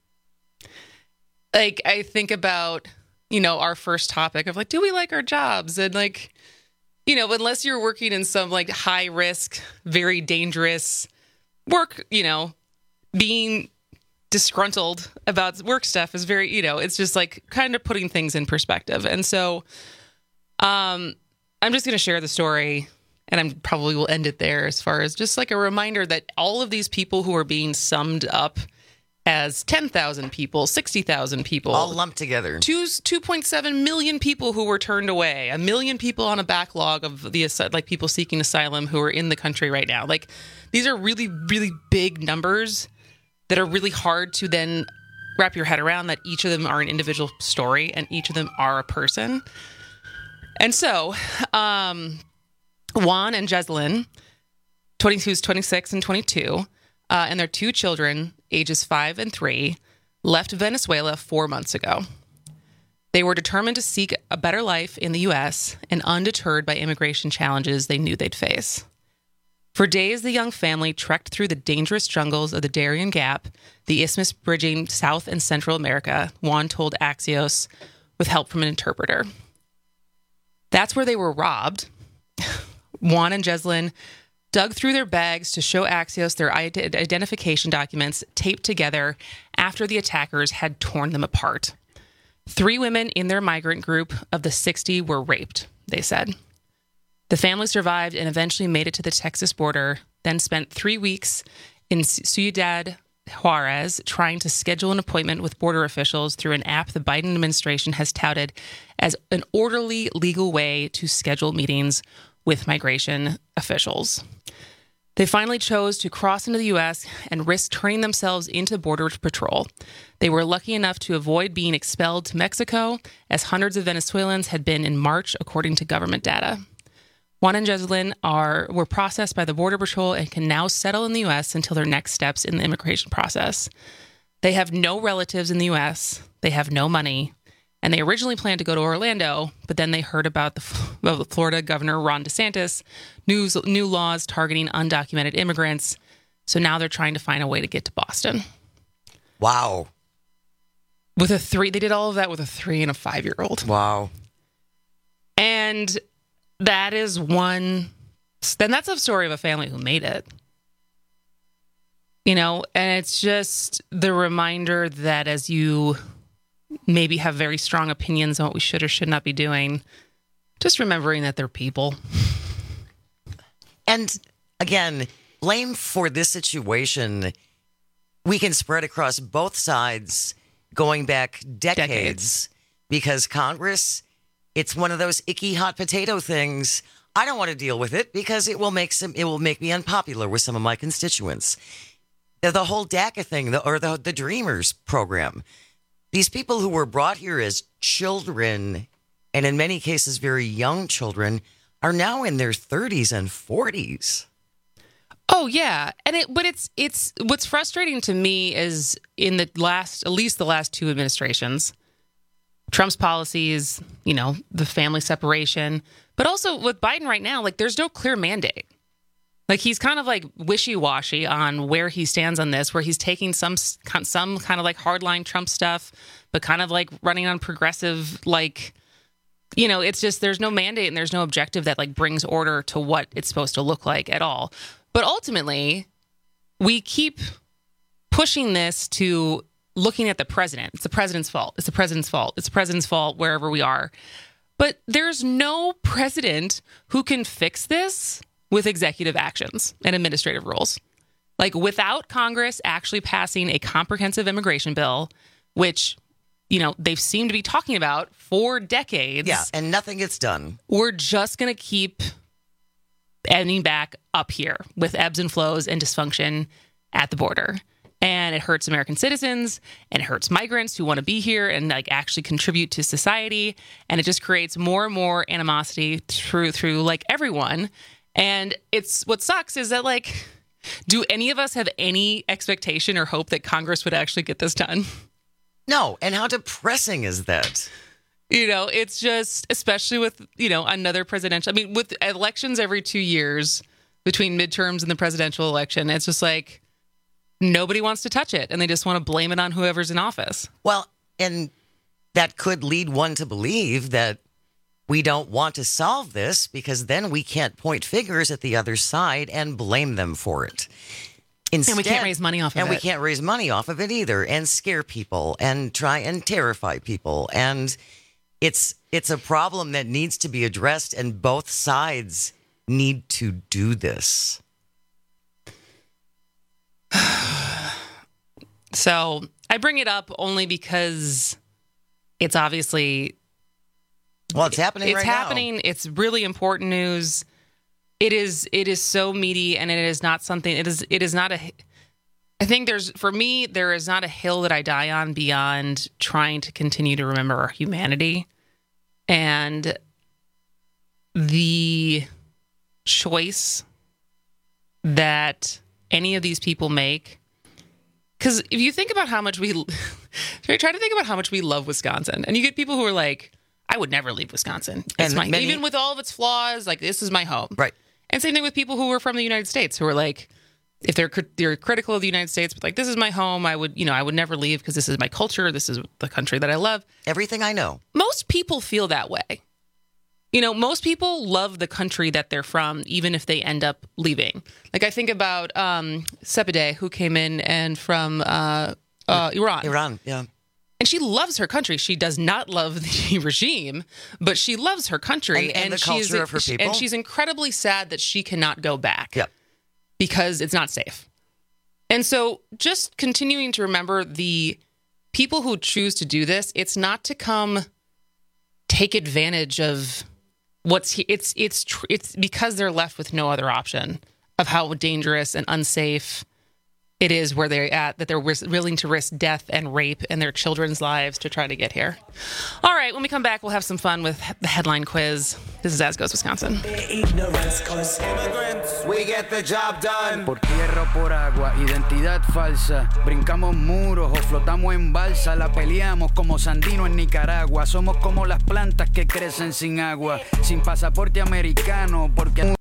Like, I think about, our first topic of like, do we like our jobs? And like, unless you're working in some like high risk, very dangerous work, being disgruntled about work stuff is very, it's just like kind of putting things in perspective. And so, I'm just going to share the story, and I probably will end it there, as far as just like a reminder that all of these people who are being summed up as 10,000 people, 60,000 people, all lumped together, 2.7 million people who were turned away, 1 million people on a backlog of the like people seeking asylum who are in the country right now. Like, these are really, really big numbers that are really hard to then wrap your head around, that each of them are an individual story and each of them are a person. And so, Juan and Jessalyn, who's 26 and 22, and their two children, ages 5 and 3, left Venezuela 4 months ago. They were determined to seek a better life in the U.S. and undeterred by immigration challenges they knew they'd face. For days, the young family trekked through the dangerous jungles of the Darien Gap, the isthmus bridging South and Central America, Juan told Axios, with help from an interpreter. That's where they were robbed. Juan and Jessalyn dug through their bags to show Axios their identification documents taped together after the attackers had torn them apart. 3 women in their migrant group of the 60 were raped, they said. The family survived and eventually made it to the Texas border, then spent 3 weeks in Ciudad Juarez trying to schedule an appointment with border officials through an app the Biden administration has touted as an orderly, legal way to schedule meetings with migration officials. They finally chose to cross into the U.S. and risk turning themselves into Border Patrol. They were lucky enough to avoid being expelled to Mexico, as hundreds of Venezuelans had been in March, according to government data. Juan and Jessalyn were processed by the Border Patrol and can now settle in the U.S. until their next steps in the immigration process. They have no relatives in the U.S., they have no money, and they originally planned to go to Orlando, but then they heard about the Florida Governor Ron DeSantis' new laws targeting undocumented immigrants, so now they're trying to find a way to get to Boston. Wow. They did all of that with a 3 and a 5-year-old. Wow. And that is that's a story of a family who made it. And it's just the reminder that as you maybe have very strong opinions on what we should or should not be doing, just remembering that they're people. And again, blame for this situation we can spread across both sides going back decades. Because Congress, it's one of those icky hot potato things. I don't want to deal with it because it will make me unpopular with some of my constituents. The whole DACA thing, the Dreamers program. These people who were brought here as children, and in many cases very young children, are now in their 30s and 40s. Oh yeah, but it's what's frustrating to me is in at least the last two administrations, Trump's policies, the family separation, but also with Biden right now, like there's no clear mandate. Like he's kind of like wishy-washy on where he stands on this, where he's taking some kind of like hardline Trump stuff, but kind of like running on progressive, like, it's just there's no mandate and there's no objective that like brings order to what it's supposed to look like at all. But ultimately, we keep pushing this to looking at the president. It's the president's fault. It's the president's fault. It's the president's fault wherever we are. But there's no president who can fix this with executive actions and administrative rules. Like without Congress actually passing a comprehensive immigration bill, which, they've seemed to be talking about for decades. Yeah, and nothing gets done. We're just going to keep ending back up here with ebbs and flows and dysfunction at the border. And it hurts American citizens and it hurts migrants who want to be here and like actually contribute to society. And it just creates more and more animosity through like everyone. And what sucks is that like, do any of us have any expectation or hope that Congress would actually get this done? No. And how depressing is that? It's just, especially with, another presidential, with elections every 2 years between midterms and the presidential election, it's just like nobody wants to touch it and they just want to blame it on whoever's in office. Well, and that could lead one to believe that we don't want to solve this because then we can't point fingers at the other side and blame them for it. Instead, and we can't raise money off of it. And we can't raise money off of it either and scare people and try and terrify people. And it's a problem that needs to be addressed and both sides need to do this. So I bring it up only because it's obviously... Well, it's happening right now. It's happening. It's really important news. It is so meaty, and it is not something. It is not a. I think there is not a hill that I die on beyond trying to continue to remember our humanity, and the choice that any of these people make. Because if you think about how much try to think about how much we love Wisconsin, and you get people who are like, I would never leave Wisconsin. Even with all of its flaws, like this is my home. Right. And same thing with people who are from the United States who are like, if they're critical of the United States, but like, this is my home. I would never leave because this is my culture. This is the country that I love. Everything I know. Most people feel that way. Most people love the country that they're from, even if they end up leaving. Like I think about Sepideh, who came in and from Iran. Iran, yeah. And she loves her country. She does not love the regime, but she loves her country and the culture of her people. And she's incredibly sad that she cannot go back because it's not safe. And so just continuing to remember the people who choose to do this, it's not to come take advantage of it's because they're left with no other option of how dangerous and unsafe it is where they're at, that they're willing to risk death and rape and their children's lives to try to get here. All right, when we come back, we'll have some fun with the headline quiz. This is As Goes Wisconsin. Ignorance, 'cause immigrants, we get the job done. Por tierra o por agua, identidad falsa. Brincamos muros o flotamos en balsa. La peleamos como Sandino en Nicaragua. Somos como las plantas que crecen sin agua. Sin pasaporte americano, porque...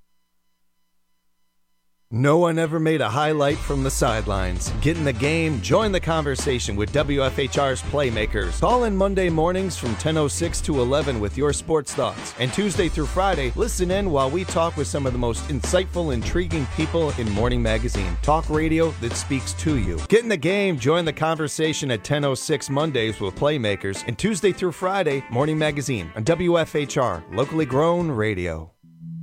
No one ever made a highlight from the sidelines. Get in the game, join the conversation with WFHR's Playmakers. Call in Monday mornings from 10:06 to 11 with your sports thoughts. And Tuesday through Friday, listen in while we talk with some of the most insightful, intriguing people in Morning Magazine. Talk radio that speaks to you. Get in the game, join the conversation at 10:06 Mondays with Playmakers. And Tuesday through Friday, Morning Magazine on WFHR, locally grown radio.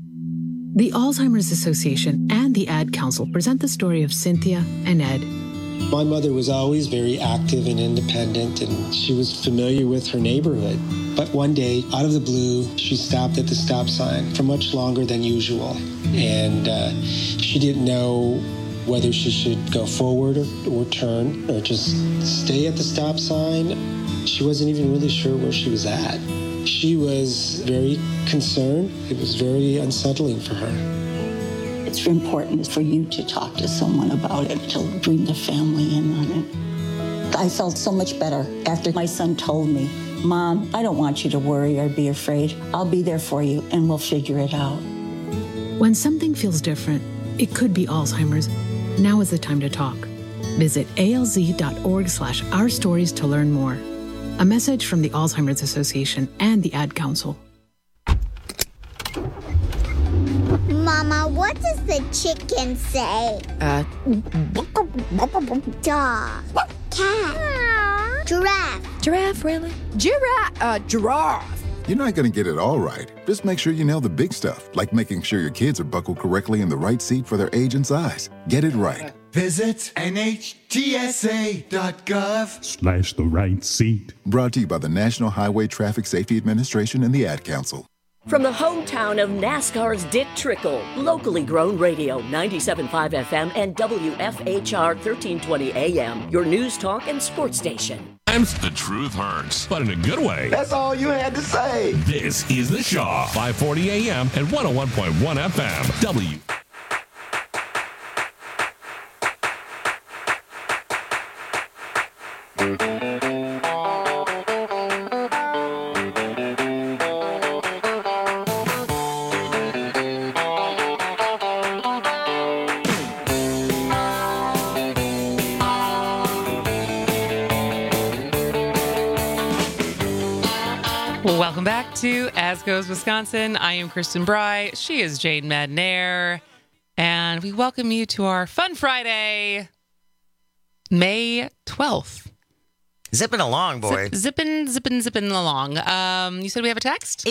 The Alzheimer's Association and the Ad Council present the story of Cynthia and Ed. My mother was always very active and independent, and she was familiar with her neighborhood. But one day, out of the blue, she stopped at the stop sign for much longer than usual. And she didn't know whether she should go forward or turn or just stay at the stop sign. She wasn't even really sure where she was at. She was very concerned. It was very unsettling for her. It's important for you to talk to someone about it, to bring the family in on it. I felt so much better after my son told me, Mom, I don't want you to worry or be afraid. I'll be there for you and we'll figure it out. When something feels different, it could be Alzheimer's. Now is the time to talk. Visit alz.org/ourstories to learn more. A message from the Alzheimer's Association and the Ad Council. Mama, what does the chicken say? Dog. Cat. Giraffe. Giraffe, really? Giraffe. You're not going to get it all right. Just make sure you nail the big stuff, like making sure your kids are buckled correctly in the right seat for their age and size. Get it right. Visit NHTSA.gov/ the right seat. Brought to you by the National Highway Traffic Safety Administration and the Ad Council. From the hometown of NASCAR's Dick Trickle, locally grown radio, 97.5 FM and WFHR 1320 AM, your news talk and sports station. Sometimes the truth hurts, but in a good way. That's all you had to say. This is The Shaw, 540 AM and 101.1 FM. Welcome back to As Goes Wisconsin. I am Kristen Bry. She is Jane Madnair. And we welcome you to our Fun Friday, May 12th. Zipping along, boy. Zipping along. You said we have a text?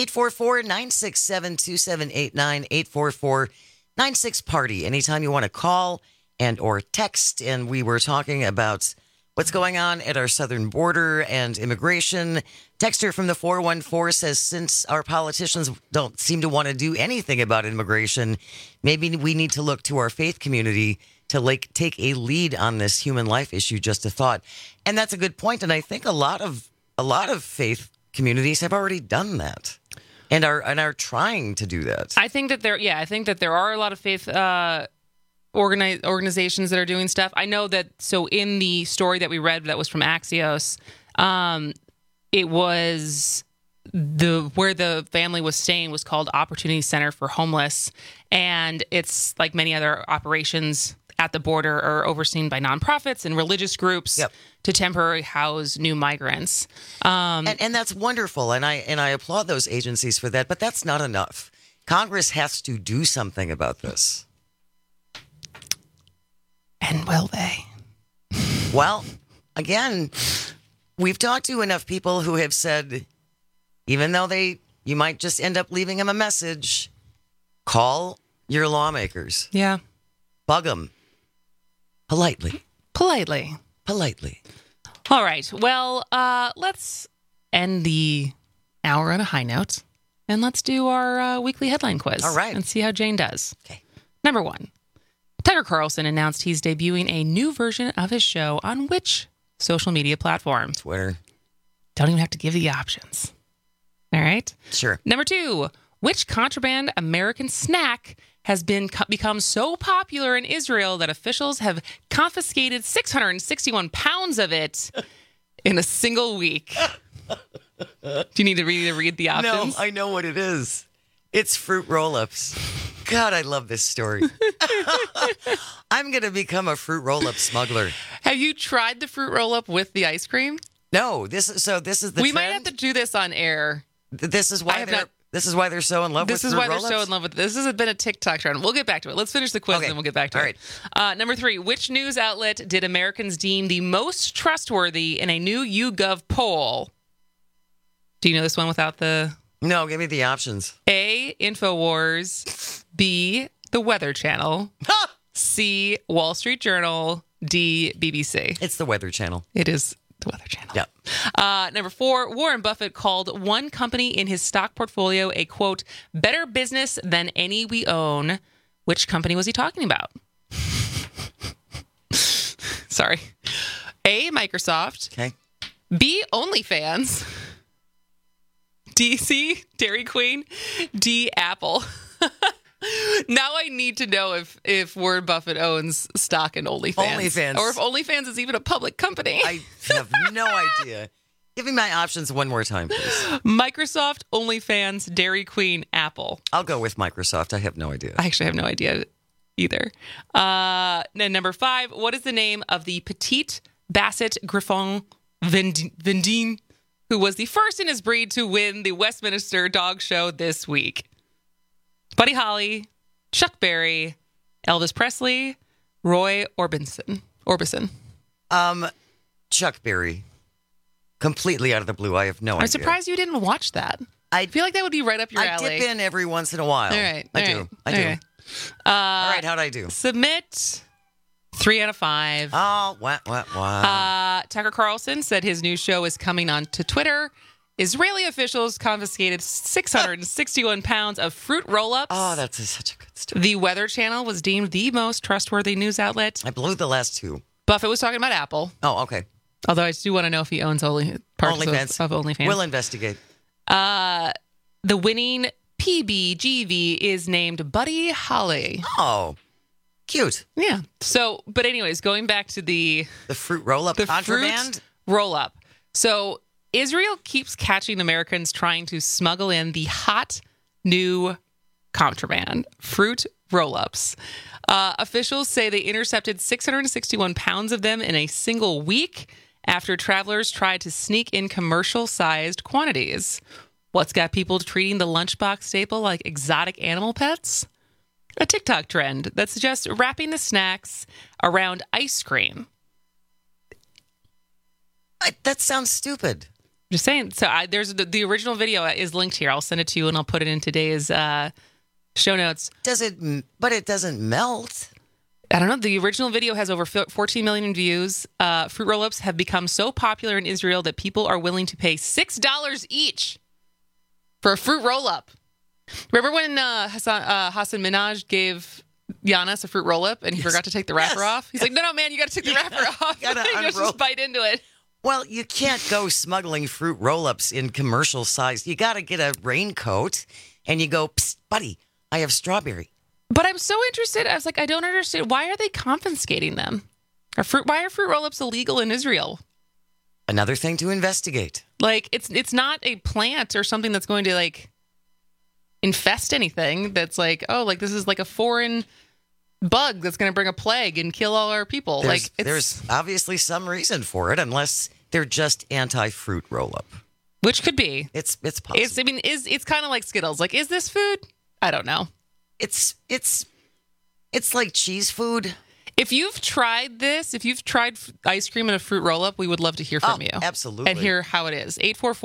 844-967-2789, 844-96-PARTY. Anytime you want to call and or text. And we were talking about what's going on at our southern border and immigration. Texter from the 414 says, since our politicians don't seem to want to do anything about immigration, maybe we need to look to our faith community to take a lead on this human life issue. Just a thought. And that's a good point. And I think a lot of faith communities have already done that and are trying to do that. I think that there are a lot of faith organizations that are doing stuff. I know that. So in the story that we read that was from Axios, it was where the family was staying was called Opportunity Center for Homeless, and it's like many other operations at the border are overseen by nonprofits and religious groups to temporarily house new migrants. And that's wonderful, and I applaud those agencies for that. But that's not enough. Congress has to do something about this. And will they? Well, again, we've talked to enough people who have said, even though you might just end up leaving them a message, call your lawmakers. Yeah. Bug them. Politely. All right. Well, let's end the hour on a high note, and let's do our weekly headline quiz. All right. And see how Jane does. Okay. Number 1. Tucker Carlson announced he's debuting a new version of his show on which social media platform? Twitter. Don't even have to give the options. All right? Sure. Number 2. Which contraband American snack has become so popular in Israel that officials have confiscated 661 pounds of it in a single week? Do you need to read the options? No, I know what it is. It's fruit roll-ups. God, I love this story. I'm going to become a fruit roll-up smuggler. Have you tried the fruit roll-up with the ice cream? No. This is the We trend? might have to do this on air. This is why they're so in love with fruit roll-ups? This is why they're so in love with it. This has been a TikTok trend. We'll get back to it. Let's finish the quiz and then we'll get back to it. All right. Number 3. Which news outlet did Americans deem the most trustworthy in a new YouGov poll? Do you know this one without the... No, give me the options. A, InfoWars. B, The Weather Channel. C, Wall Street Journal. D, BBC. It's the Weather Channel. It is the Weather Channel. Yep. Number 4, Warren Buffett called one company in his stock portfolio a, quote, better business than any we own. Which company was he talking about? Sorry. A, Microsoft. Okay. B, OnlyFans. D, C, Dairy Queen. D, Apple. Now I need to know if Warren Buffett owns stock in OnlyFans. Or if OnlyFans is even a public company. I have no idea. Give me my options one more time, please. Microsoft, OnlyFans, Dairy Queen, Apple. I'll go with Microsoft. I have no idea. I actually have no idea either. Then number 5, what is the name of the Petite Basset Griffon Vendine, who was the first in his breed to win the Westminster Dog Show this week? Buddy Holly, Chuck Berry, Elvis Presley, Roy Orbison. Chuck Berry. Completely out of the blue. I have no idea. I'm surprised you didn't watch that. I feel like that would be right up your alley. I dip in every once in a while. All right. I do. All right, how'd I do? Submit 3 out of 5. Oh, what? Tucker Carlson said his new show is coming on to Twitter. Israeli officials confiscated 661 pounds of fruit roll-ups. Oh, that's such a good story. The Weather Channel was deemed the most trustworthy news outlet. I blew the last 2. Buffett was talking about Apple. Oh, okay. Although I do want to know if he owns OnlyFans. Of OnlyFans. We'll investigate. The winning PBGV is named Buddy Holly. Oh, cute. Yeah. So, but anyways, going back to the fruit roll-up contraband? Fruit roll-up. So Israel keeps catching Americans trying to smuggle in the hot new contraband, fruit roll-ups. Officials say they intercepted 661 pounds of them in a single week after travelers tried to sneak in commercial-sized quantities. What's got people treating the lunchbox staple like exotic animal pets? A TikTok trend that suggests wrapping the snacks around ice cream. That sounds stupid. Just saying. So there's the original video is linked here. I'll send it to you and I'll put it in today's show notes. But it doesn't melt. I don't know. The original video has over 14 million views. Fruit roll-ups have become so popular in Israel that people are willing to pay $6 each for a fruit roll-up. Remember when Hassan Minhaj gave Giannis a fruit roll-up and he forgot to take the wrapper off? He's like, no, man, you got to take the wrapper off. You just bite into it. Well, you can't go smuggling fruit roll-ups in commercial size. You got to get a raincoat and you go, psst, buddy, I have strawberry. But I'm so interested. I was like, I don't understand. Why are they confiscating them? Why are fruit roll-ups illegal in Israel? Another thing to investigate. Like, it's not a plant or something that's going to, like, infest anything. That's like, oh, like, this is like a foreign bug that's going to bring a plague and kill all our people. There's obviously some reason for it, unless they're just anti-fruit roll-up. Which could be. It's possible. It's kind of like Skittles. Like, is this food? I don't know. It's like cheese food. If you've tried this, if you've tried ice cream and a fruit roll-up, we would love to hear from you. Absolutely. And hear how it is.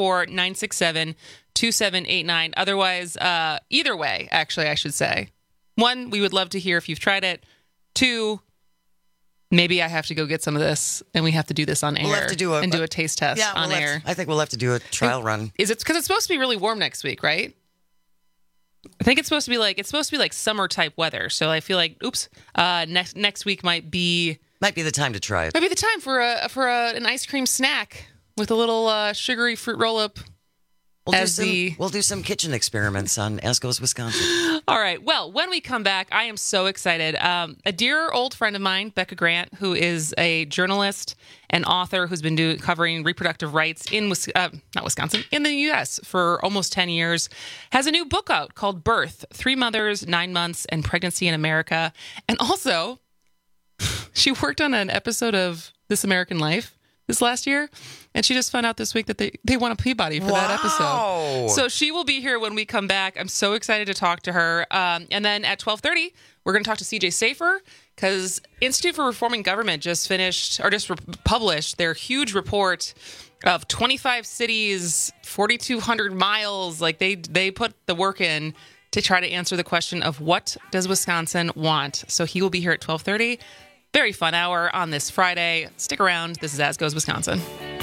844-967-2789. Otherwise, either way, actually, I should say. 1, we would love to hear if you've tried it. 2, maybe I have to go get some of this and we have to do this on air. We'll have to do a taste test on air. I think we'll have to do a trial run. Is it because it's supposed to be really warm next week, right? I think it's supposed to be like summer type weather. So I feel like, next week might be the time to try it. Might be the time for an ice cream snack with a little sugary fruit roll up. We'll do some kitchen experiments on Escos, Wisconsin. All right. Well, when we come back, I am so excited. A dear old friend of mine, Becca Grant, who is a journalist and author who's been covering reproductive rights in in the U.S. for almost 10 years, has a new book out called Birth: 3 Mothers, 9 Months, and Pregnancy in America. And also, she worked on an episode of This American Life this last year, and she just found out this week that they won a Peabody for that episode. So she will be here when we come back. I'm so excited to talk to her. And then at 12:30, we're going to talk to CJ Safer, because Institute for Reforming Government just published their huge report of 25 cities, 4,200 miles. Like they put the work in to try to answer the question of what does Wisconsin want. So he will be here at 12:30. Very fun hour on this Friday. Stick around. This is As Goes Wisconsin.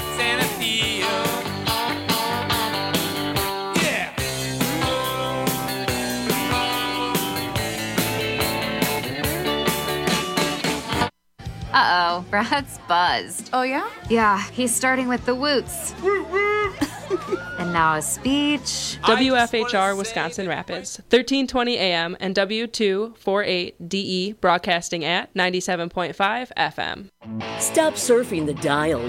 Uh-oh, Brad's buzzed. Oh, yeah? Yeah, he's starting with the woots. And now a speech. WFHR Wisconsin Rapids, 1320 AM and W248DE broadcasting at 97.5 FM. Stop surfing the dial.